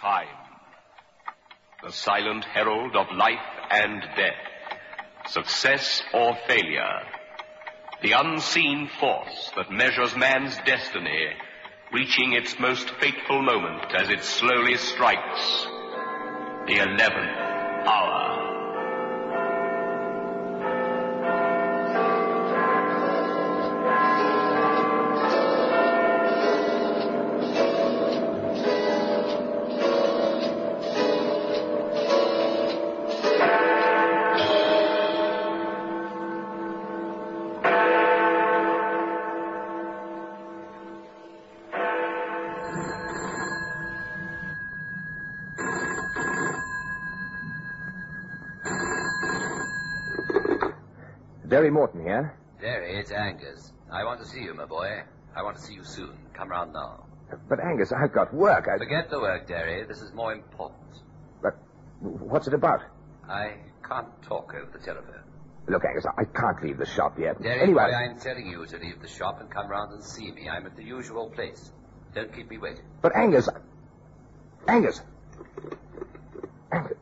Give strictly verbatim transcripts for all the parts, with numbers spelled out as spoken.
Time, the silent herald of life and death, success or failure, the unseen force that measures man's destiny, reaching its most fateful moment as it slowly strikes the eleventh hour. Derry Morton here. Derry, it's Angus. I want to see you, my boy. I want to see you soon. Come round now. But, Angus, I've got work. I... Forget the work, Derry. This is more important. But what's it about? I can't talk over the telephone. Look, Angus, I can't leave the shop yet. Derry, anyway, boy, I'm telling you to leave the shop and come round and see me. I'm at the usual place. Don't keep me waiting. But, Angus... Angus... Angus...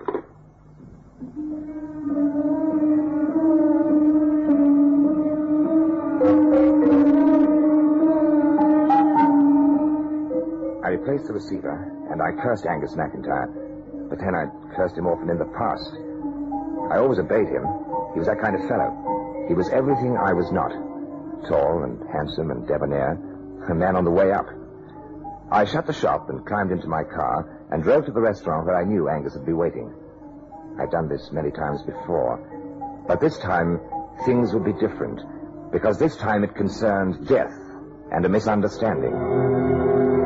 I replaced the receiver, and I cursed Angus McIntyre. But then I cursed him often in the past. I always obeyed him. He was that kind of fellow. He was everything I was not. Tall and handsome and debonair. A man on the way up. I shut the shop and climbed into my car and drove to the restaurant where I knew Angus would be waiting. I'd done this many times before. But this time, things would be different. Because this time it concerned death and a misunderstanding.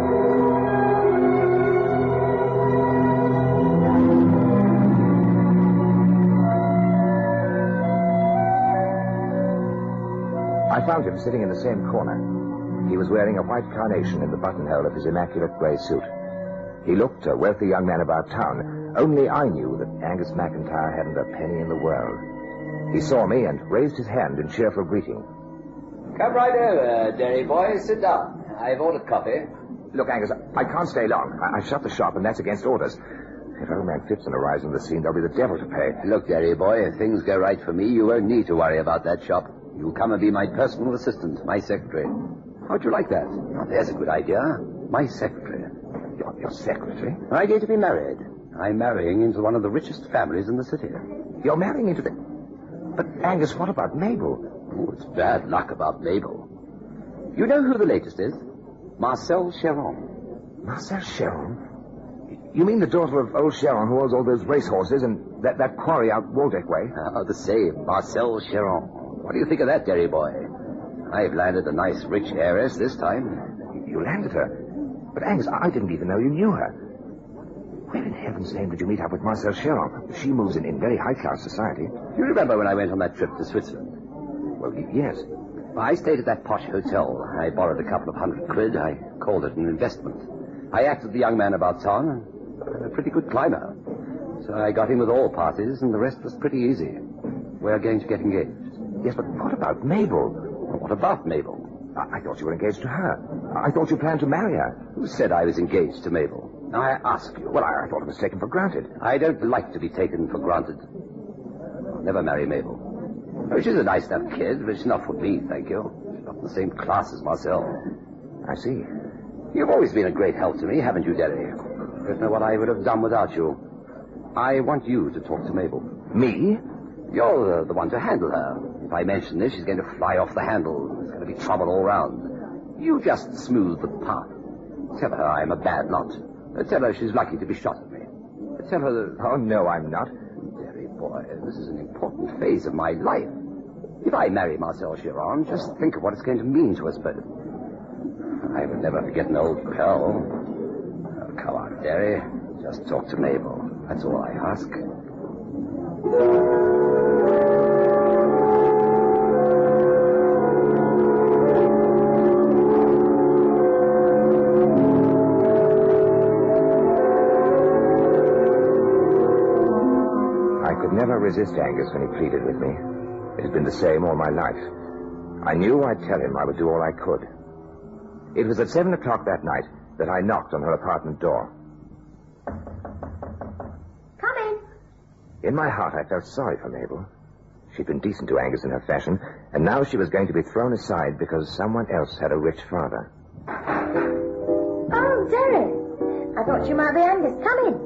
I found him sitting in the same corner. He was wearing a white carnation in the buttonhole of his immaculate grey suit. He looked a wealthy young man about town. Only I knew that Angus McIntyre hadn't a penny in the world. He saw me and raised his hand in cheerful greeting. Come right over, Derry boy. Sit down. I've ordered coffee. Look, Angus, I can't stay long. I- I've shut the shop, and that's against orders. If old man Phipson arrives on the scene, there'll be the devil to pay. Look, Derry boy, if things go right for me, you won't need to worry about that shop. You'll come and be my personal assistant, my secretary. How'd you like that? Oh, there's a good idea. My secretary. Your, your secretary? I'm going to be married. I'm marrying into one of the richest families in the city. You're marrying into the... But, Angus, what about Mabel? Oh, it's bad luck about Mabel. You know who the latest is? Marcel Cheron. Marcel Cheron? You mean the daughter of old Cheron who owns all those racehorses and that, that quarry out Waldeck way? Oh, the same. Marcel Cheron. What do you think of that, Derry boy? I've landed a nice, rich heiress this time. You landed her? But, Angus, I didn't even know you knew her. Where in heaven's name did you meet up with Marcel Cheron? She moves in, in very high-class society. Do you remember when I went on that trip to Switzerland? Well, y- yes. I stayed at that posh hotel. I borrowed a couple of hundred quid. I called it an investment. I acted the young man about town. I'm a pretty good climber. So I got in with all parties, and the rest was pretty easy. We're going to get engaged. Yes, but what about Mabel? Well, what about Mabel? I-, I thought you were engaged to her. I thought you planned to marry her. Who said I was engaged to Mabel? Now, I ask you. Well, I, I thought it was taken for granted. I don't like to be taken for granted. I'll never marry Mabel. Oh, she's a nice enough kid, but she's not for me, thank you. She's not in the same class as Marcel. I see. You've always been a great help to me, haven't you, Derry? I don't know what I would have done without you. I want you to talk to Mabel. Me? You're the, the one to handle her. If I mention this, she's going to fly off the handle. There's going to be trouble all round. You just smooth the path. Tell her I'm a bad lot. Tell her she's lucky to be shot at me. Tell her that... Oh, no, I'm not. Derry boy, this is an important phase of my life. If I marry Marcel Cheron, just think of what it's going to mean to us both. I will never forget an old pal. Oh, come on, Derry. Just talk to Mabel. That's all I ask. I could never resist Angus when he pleaded with me. It had been the same all my life. I knew I'd tell him I would do all I could. It was at seven o'clock that night that I knocked on her apartment door. In my heart, I felt sorry for Mabel. She'd been decent to Angus in her fashion, and now she was going to be thrown aside because someone else had a rich father. Oh, Derek. I thought you might be Angus. Come in.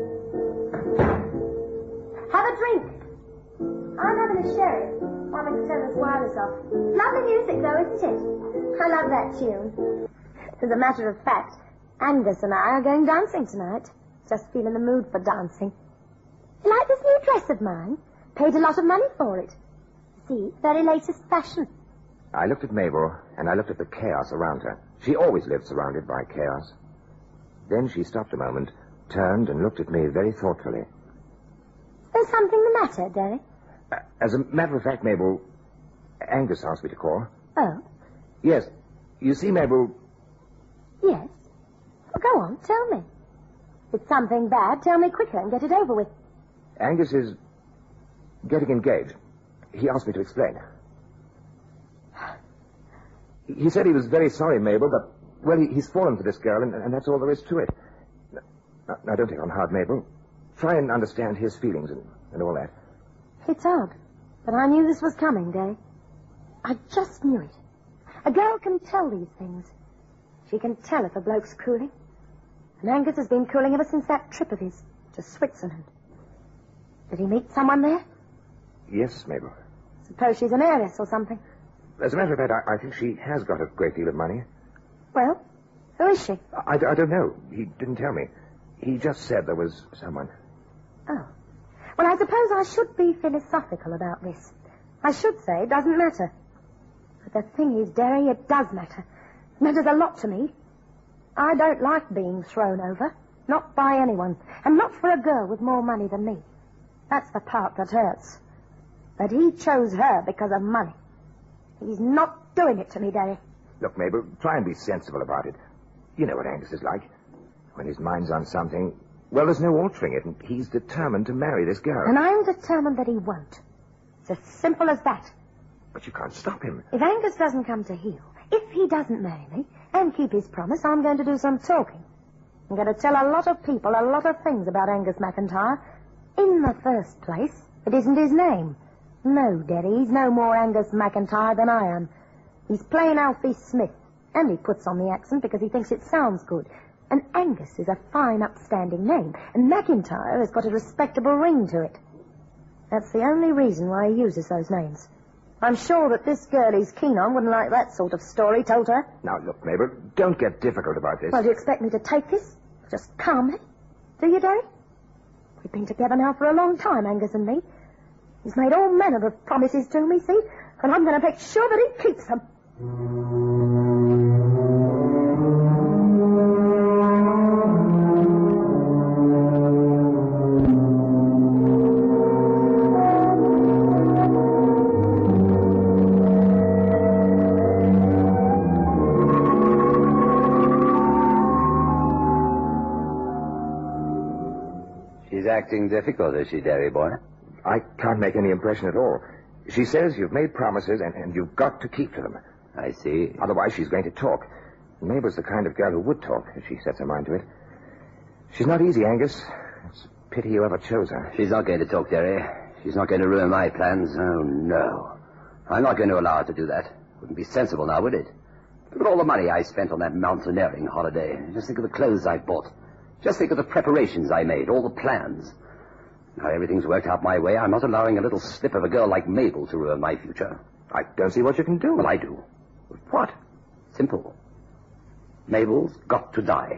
Have a drink. I'm having a sherry while Mister Turner's wireless off. Lovely music, though, isn't it? I love that tune. As a matter of fact, Angus and I are going dancing tonight. Just feeling the mood for dancing. You like this new dress of mine? Paid a lot of money for it. See, very latest fashion. I looked at Mabel, and I looked at the chaos around her. She always lived surrounded by chaos. Then she stopped a moment, turned, and looked at me very thoughtfully. There's something the matter, Derek? Uh, as a matter of fact, Mabel, Angus asked me to call. Oh? Yes. You see, Mabel... Yes? Well, go on, tell me. If it's something bad, tell me quicker and get it over with. Angus is getting engaged. He asked me to explain. He said he was very sorry, Mabel, but, well, he, he's fallen for this girl, and, and that's all there is to it. Now, now, don't take on hard, Mabel. Try and understand his feelings and, and all that. It's odd, but I knew this was coming, Day. I just knew it. A girl can tell these things. She can tell if a bloke's cooling. And Angus has been cooling ever since that trip of his to Switzerland. Did he meet someone there? Yes, Mabel. Suppose she's an heiress or something. As a matter of fact, I, I think she has got a great deal of money. Well, who is she? I, I don't know. He didn't tell me. He just said there was someone. Oh. Well, I suppose I should be philosophical about this. I should say it doesn't matter. But the thing is, Derry, it does matter. It matters a lot to me. I don't like being thrown over. Not by anyone. And not for a girl with more money than me. That's the part that hurts. But he chose her because of money. He's not doing it to me, Derry. Look, Mabel, try and be sensible about it. You know what Angus is like. When his mind's on something, well, there's no altering it, and he's determined to marry this girl. And I'm determined that he won't. It's as simple as that. But you can't stop him. If Angus doesn't come to heel, if he doesn't marry me and keep his promise, I'm going to do some talking. I'm going to tell a lot of people a lot of things about Angus McIntyre. In the first place, it isn't his name. No, Daddy, he's no more Angus McIntyre than I am. He's plain Alfie Smith, and he puts on the accent because he thinks it sounds good. And Angus is a fine, upstanding name, and McIntyre has got a respectable ring to it. That's the only reason why he uses those names. I'm sure that this girl he's keen on wouldn't like that sort of story told her. Now, look, Mabel, don't get difficult about this. Well, do you expect me to take this? Just calmly? Do you, Derry? We've been together now for a long time, Angus and me. He's made all manner of promises to me, see? And I'm going to make sure that he keeps them. She's acting difficult, is she, Derry boy? I can't make any impression at all. She says you've made promises and, and you've got to keep to them. I see. Otherwise, she's going to talk. Mabel's the kind of girl who would talk if she sets her mind to it. She's not easy, Angus. It's a pity you ever chose her. She's not going to talk, Derry. She's not going to ruin my plans. Oh, no. I'm not going to allow her to do that. Wouldn't be sensible now, would it? Look at all the money I spent on that mountaineering holiday. Just think of the clothes I bought. Just think of the preparations I made, all the plans. Now everything's worked out my way. I'm not allowing a little slip of a girl like Mabel to ruin my future. I don't see what you can do. Well, I do. What? Simple. Mabel's got to die.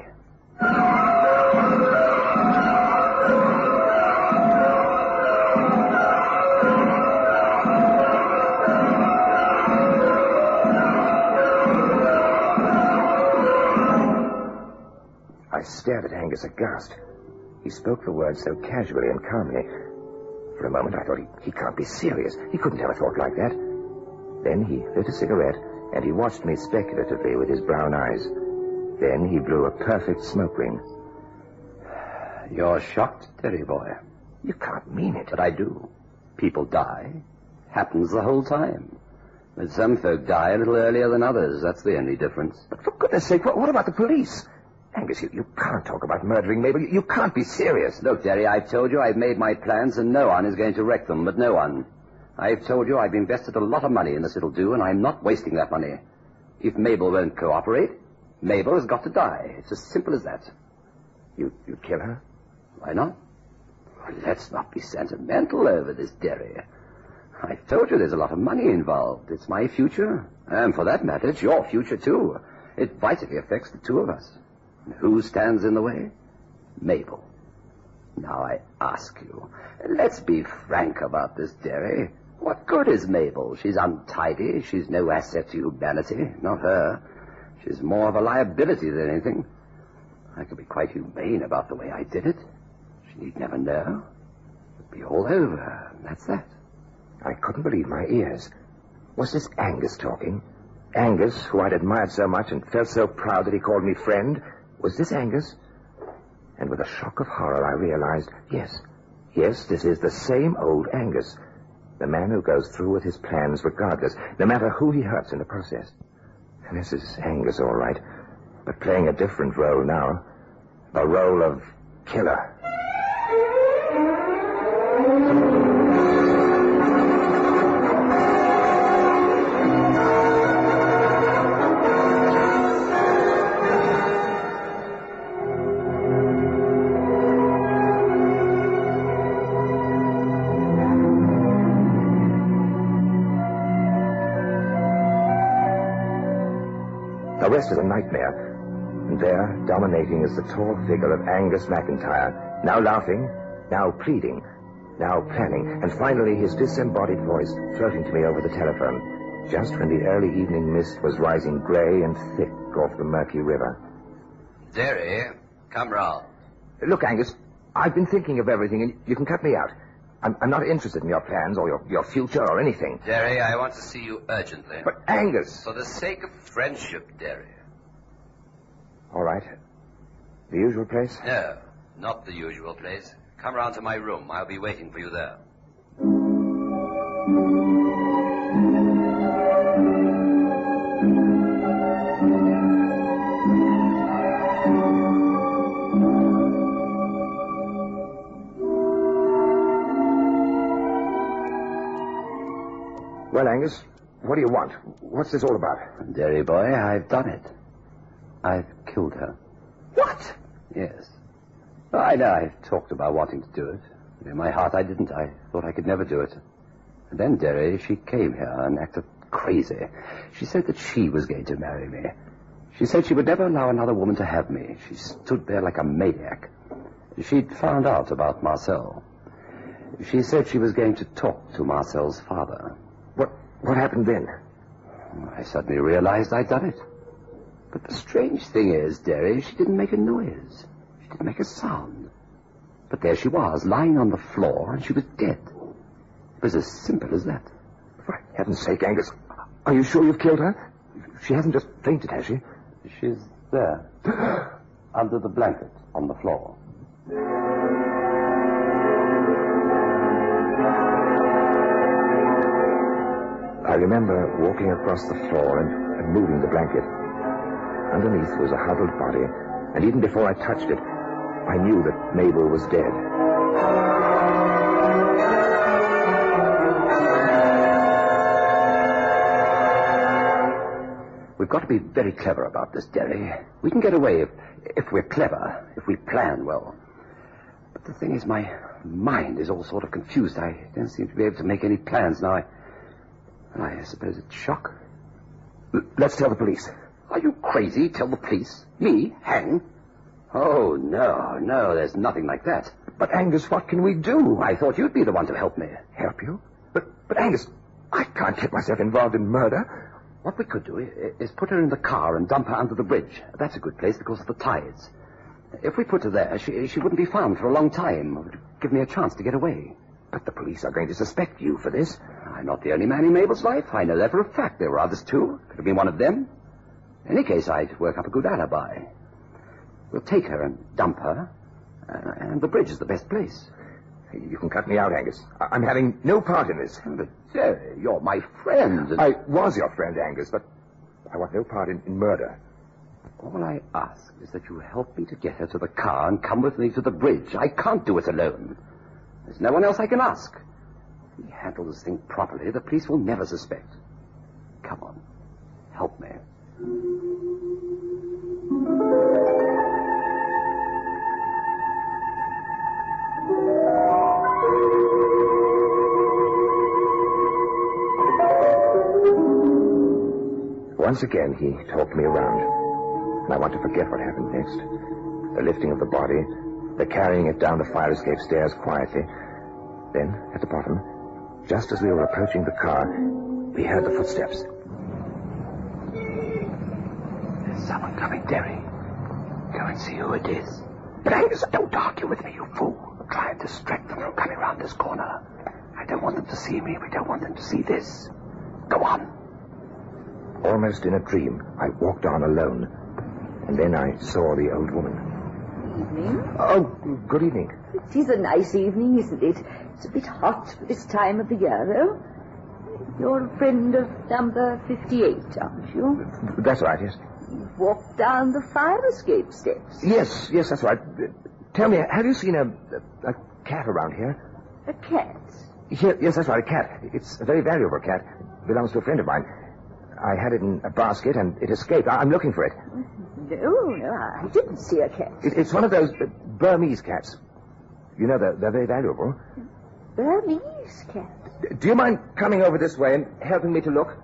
I stared at Angus aghast. He spoke the words so casually and calmly. For a moment, I thought he, he can't be serious. He couldn't have a thought like that. Then he lit a cigarette, and he watched me speculatively with his brown eyes. Then he blew a perfect smoke ring. You're shocked, Derry boy. You can't mean it. But I do. People die. Happens the whole time. But some folk die a little earlier than others. That's the only difference. But for goodness sake, what, what about the police? Angus, you, you can't talk about murdering Mabel. You, you can't be serious. Look, Derry, I've told you I've made my plans and no one is going to wreck them, but no one. I've told you I've invested a lot of money in this little do, and I'm not wasting that money. If Mabel won't cooperate, Mabel has got to die. It's as simple as that. You, you'd kill her? Why not? Let's not be sentimental over this, Derry. I've told you there's a lot of money involved. It's my future, and for that matter, it's your future, too. It vitally affects the two of us. And who stands in the way? Mabel. Now I ask you, let's be frank about this, Derry. What good is Mabel? She's untidy. She's no asset to humanity. Not her. She's more of a liability than anything. I could be quite humane about the way I did it. She need never know. It'd be all over. That's that. I couldn't believe my ears. Was this Angus talking? Angus, who I'd admired so much and felt so proud that he called me friend? Was this Angus? And with a shock of horror, I realized, yes, yes, this is the same old Angus. The man who goes through with his plans regardless, no matter who he hurts in the process. And this is Angus, all right, but playing a different role now. A role of killer. The rest is a nightmare. And there, dominating, is the tall figure of Angus McIntyre, now laughing, now pleading, now planning, and finally his disembodied voice floating to me over the telephone, just when the early evening mist was rising grey and thick off the murky river. Derry, come round. Look, Angus, I've been thinking of everything, and you can cut me out. I'm, I'm not interested in your plans or your, your future or anything. Derry, I want to see you urgently. But, Angus... For the sake of friendship, Derry. All right. The usual place? No, not the usual place. Come round to my room. I'll be waiting for you there. Well, Angus, what do you want? What's this all about? Derry boy, I've done it. I've killed her. What? Yes. Oh, I know I've talked about wanting to do it. In my heart, I didn't. I thought I could never do it. And then, Derry, she came here and acted crazy. She said that she was going to marry me. She said she would never allow another woman to have me. She stood there like a maniac. She'd found out about Marcel. She said she was going to talk to Marcel's father. What, what happened then? I suddenly realized I'd done it. But the strange thing is, Derry, she didn't make a noise. She didn't make a sound. But there she was, lying on the floor, and she was dead. It was as simple as that. For heaven's sake, Angus, are you sure you've killed her? She hasn't just fainted, has she? She's there, under the blanket on the floor. I remember walking across the floor and, and moving the blanket. Underneath was a huddled body, and even before I touched it, I knew that Mabel was dead. We've got to be very clever about this, Derry. We can get away if, if we're clever, if we plan well. But the thing is, my mind is all sort of confused. I don't seem to be able to make any plans now. I, I suppose it's shock. L- let's tell the police. Are you crazy? Tell the police? Me? Hang? Oh, no, no, there's nothing like that. But, Angus, what can we do? I thought you'd be the one to help me. Help you? But, but Angus, I can't get myself involved in murder. What we could do is put her in the car and dump her under the bridge. That's a good place because of the tides. If we put her there, she, she wouldn't be found for a long time. It would give me a chance to get away. But the police are going to suspect you for this. I'm not the only man in Mabel's life. I know that for a fact. There were others, too. Could have been one of them. In any case, I'd work up a good alibi. We'll take her and dump her, uh, and the bridge is the best place. You can cut me out, Angus. I- I'm having no part in this. But, Jerry, you're my friend. And... I was your friend, Angus, but I want no part in, in murder. All I ask is that you help me to get her to the car and come with me to the bridge. I can't do it alone. There's no one else I can ask. If we handle this thing properly, the police will never suspect. Come on. Help me. Once again, he talked me around. And I want to forget what happened next. The lifting of the body, the carrying it down the fire escape stairs quietly. Then, at the bottom, just as we were approaching the car, we heard the footsteps. There's someone coming, Derry. Go and see who it is. But Angus, don't argue with me, you fool. Try and distract them from coming round this corner. I don't want them to see me. We don't want them to see this. Go on. Almost in a dream, I walked on alone. And then I saw the old woman. Evening. Oh, good evening. It is a nice evening, isn't it? It's a bit hot for this time of the year, though. You're a friend of number fifty-eight, aren't you? That's right, yes. You've walked down the fire escape steps. Yes, yes, that's right. Uh, tell me, have you seen a, a, a cat around here? A cat? Here, yes, that's right, a cat. It's a very valuable cat. It belongs to a friend of mine. I had it in a basket, and it escaped. I- I'm looking for it. No, no, I didn't see a cat. it it's one of those uh, Burmese cats. You know, they're, they're very valuable. Burmese cat? D- do you mind coming over this way and helping me to look?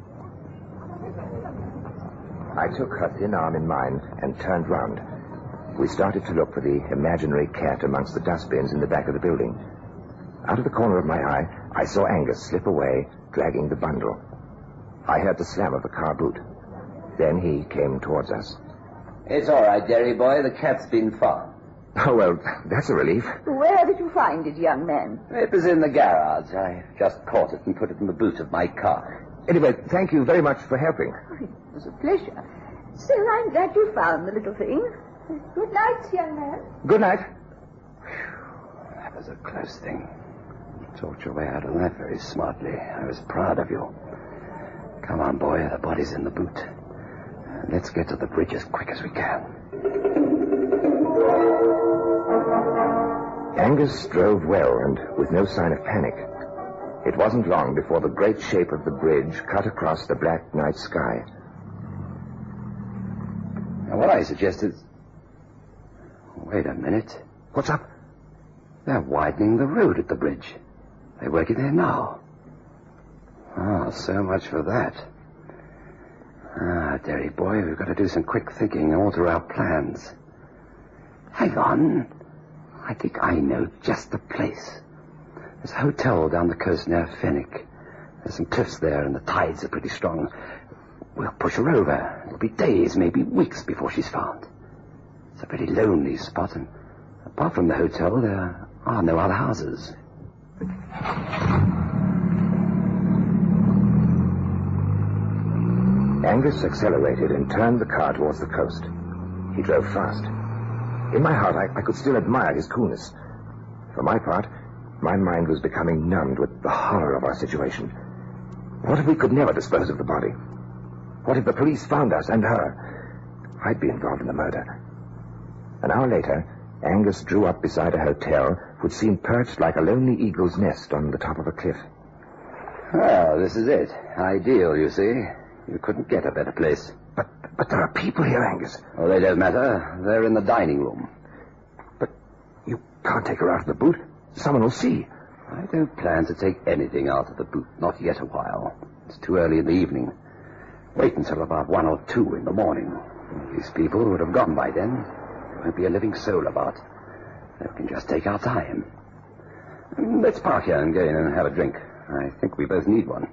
I took her thin arm in mine and turned round. We started to look for the imaginary cat amongst the dustbins in the back of the building. Out of the corner of my eye, I saw Angus slip away, dragging the bundle. I heard the slam of the car boot. Then he came towards us. It's all right, Derry boy. The cat's been found. Oh, well, that's a relief. Where did you find it, young man? It was in the garage. I just caught it and put it in the boot of my car. Anyway, thank you very much for helping. It was a pleasure. Still, I'm glad you found the little thing. Good night, young man. Good night. That was a close thing. You talked your way out of that very smartly. I was proud of you. Come on, boy. The body's in the boot. Let's get to the bridge as quick as we can. Angus drove well and with no sign of panic. It wasn't long before the great shape of the bridge cut across the black night sky. Now, what I suggest is... Wait a minute. What's up? They're widening the road at the bridge. They're working there now. Oh, so much for that. Ah, Derry boy, we've got to do some quick thinking and alter our plans. Hang on. I think I know just the place. There's a hotel down the coast near Fenwick. There's some cliffs there and the tides are pretty strong. We'll push her over. It'll be days, maybe weeks before she's found. It's a very lonely spot, and apart from the hotel, there are no other houses. Angus accelerated and turned the car towards the coast. He drove fast. In my heart, I, I could still admire his coolness. For my part, my mind was becoming numbed with the horror of our situation. What if we could never dispose of the body? What if the police found us and her? I'd be involved in the murder. An hour later, Angus drew up beside a hotel which seemed perched like a lonely eagle's nest on the top of a cliff. Well, this is it. Ideal, you see. You couldn't get a better place. But but there are people here, Angus. Oh, they don't matter. They're in the dining room. But you can't take her out of the boot. Someone will see. I don't plan to take anything out of the boot. Not yet a while. It's too early in the evening. Wait until about one or two in the morning. These people would have gone by then. There won't be a living soul about. We can just take our time. Let's park here and go in and have a drink. I think we both need one.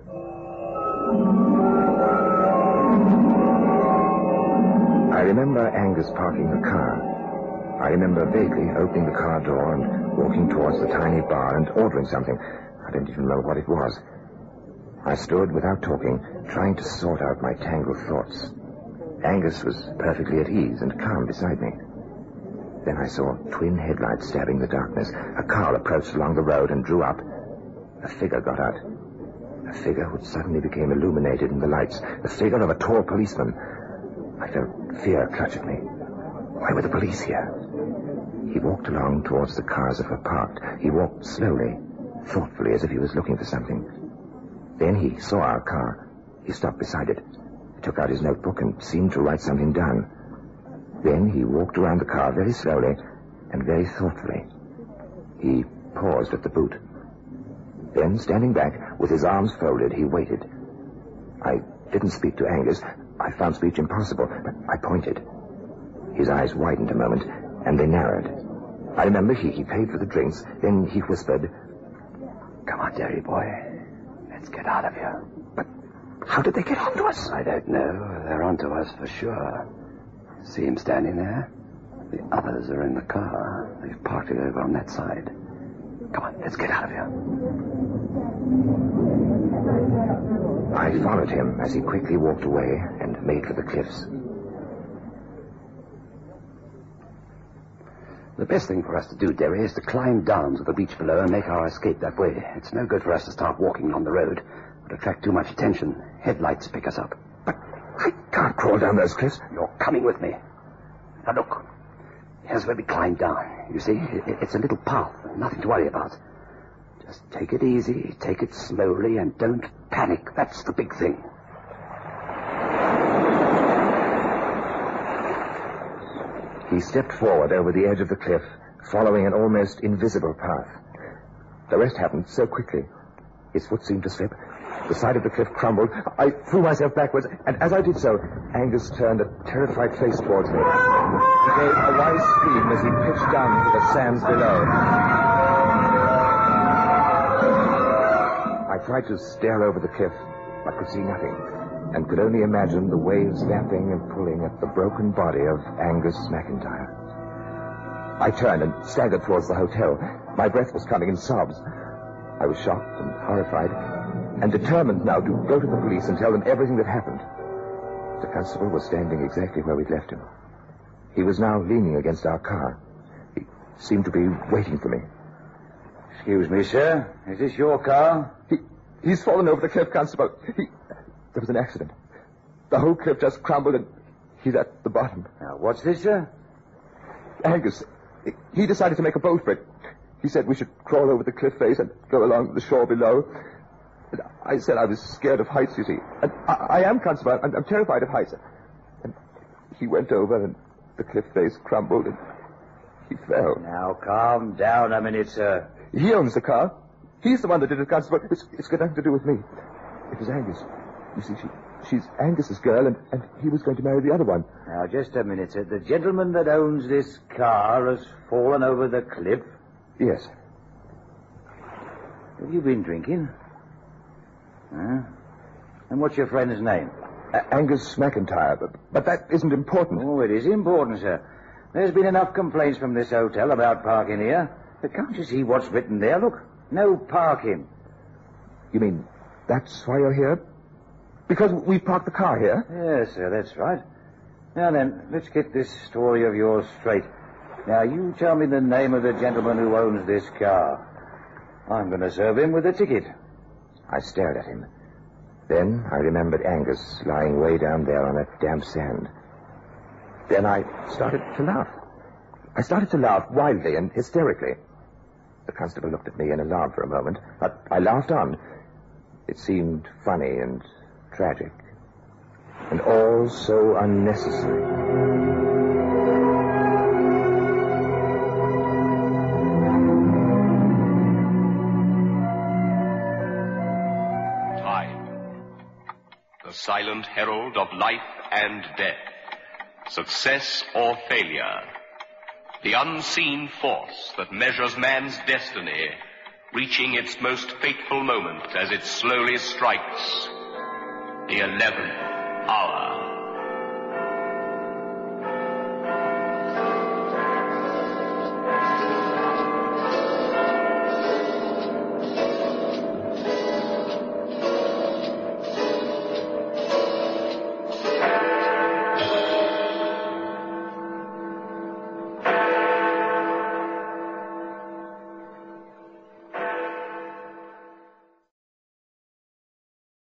I remember Angus parking the car. I remember vaguely opening the car door and walking towards the tiny bar and ordering something. I don't even know what it was. I stood without talking, trying to sort out my tangled thoughts. Angus was perfectly at ease and calm beside me. Then I saw twin headlights stabbing the darkness. A car approached along the road and drew up. A figure got out. A figure which suddenly became illuminated in the lights. The figure of a tall policeman. I felt fear clutch at me. Why were the police here? He walked along towards the cars that were parked. He walked slowly, thoughtfully, as if he was looking for something. Then he saw our car. He stopped beside it. He took out his notebook and seemed to write something down. Then he walked around the car very slowly and very thoughtfully. He paused at the boot. Then, standing back, with his arms folded, he waited. I didn't speak to Angus. I found speech impossible, but I pointed. His eyes widened a moment, and they narrowed. I remember he, he paid for the drinks. Then he whispered, Come on, Derry boy. Let's get out of here. But how did they get onto us? I don't know. They're onto us for sure. See him standing there? The others are in the car. They've parked it over on that side. Come on, let's get out of here. I followed him as he quickly walked away and made for the cliffs. The best thing for us to do, Derry, is to climb down to the beach below and make our escape that way. It's no good for us to start walking on the road. It would attract too much attention. Headlights pick us up. But I can't crawl down those cliffs. You're coming with me. Now look, here's where we climb down. You see, it's a little path, nothing to worry about. Just take it easy, take it slowly, and don't panic. That's the big thing. He stepped forward over the edge of the cliff, following an almost invisible path. The rest happened so quickly. His foot seemed to slip. The side of the cliff crumbled. I threw myself backwards, and as I did so, Angus turned a terrified face towards me. He gave a wide scream as he pitched down to the sands below. I tried to stare over the cliff, but could see nothing, and could only imagine the waves lapping and pulling at the broken body of Angus McIntyre. I turned and staggered towards the hotel. My breath was coming in sobs. I was shocked and horrified, and determined now to go to the police and tell them everything that happened. The constable was standing exactly where we'd left him. He was now leaning against our car. He seemed to be waiting for me. Excuse me, sir. Is this your car? He, he's fallen over the cliff, Constable. He, there was an accident. The whole cliff just crumbled, and he's at the bottom. Now, what's this, sir? Angus, he decided to make a boat for it. He said we should crawl over the cliff face and go along the shore below. And I said I was scared of heights, you see. And I, I am, Constable. I'm, I'm terrified of heights. And he went over, and the cliff face crumbled, and he fell. Now, calm down a minute, sir. He owns the car. He's the one that did it, Constable. It's, it's got nothing to do with me. It was Angus. You see, she, she's Angus's girl, and, and he was going to marry the other one. Now, just a minute, sir. The gentleman that owns this car has fallen over the cliff? Yes. Have you been drinking? Huh? And what's your friend's name? A- Angus McIntyre, but, but that isn't important. Oh, it is important, sir. There's been enough complaints from this hotel about parking here. But can't you see what's written there? Look, no parking. You mean that's why you're here? Because we parked the car here? Yes, sir, that's right. Now then, let's get this story of yours straight. Now, you tell me the name of the gentleman who owns this car. I'm going to serve him with a ticket. I stared at him. Then I remembered Angus lying way down there on that damp sand. Then I started to laugh. I started to laugh wildly and hysterically. The constable looked at me in alarm for a moment, but I laughed on. It seemed funny and tragic, and all so unnecessary. The silent herald of life and death, success or failure, the unseen force that measures man's destiny, reaching its most fateful moment as it slowly strikes the eleventh hour.